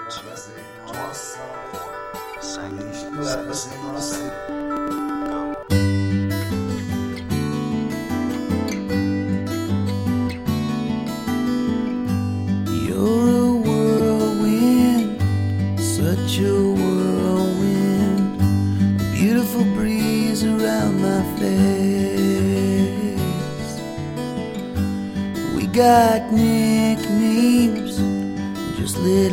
You're a whirlwind, such a whirlwind, a beautiful breeze around my face. We got nicknames, just little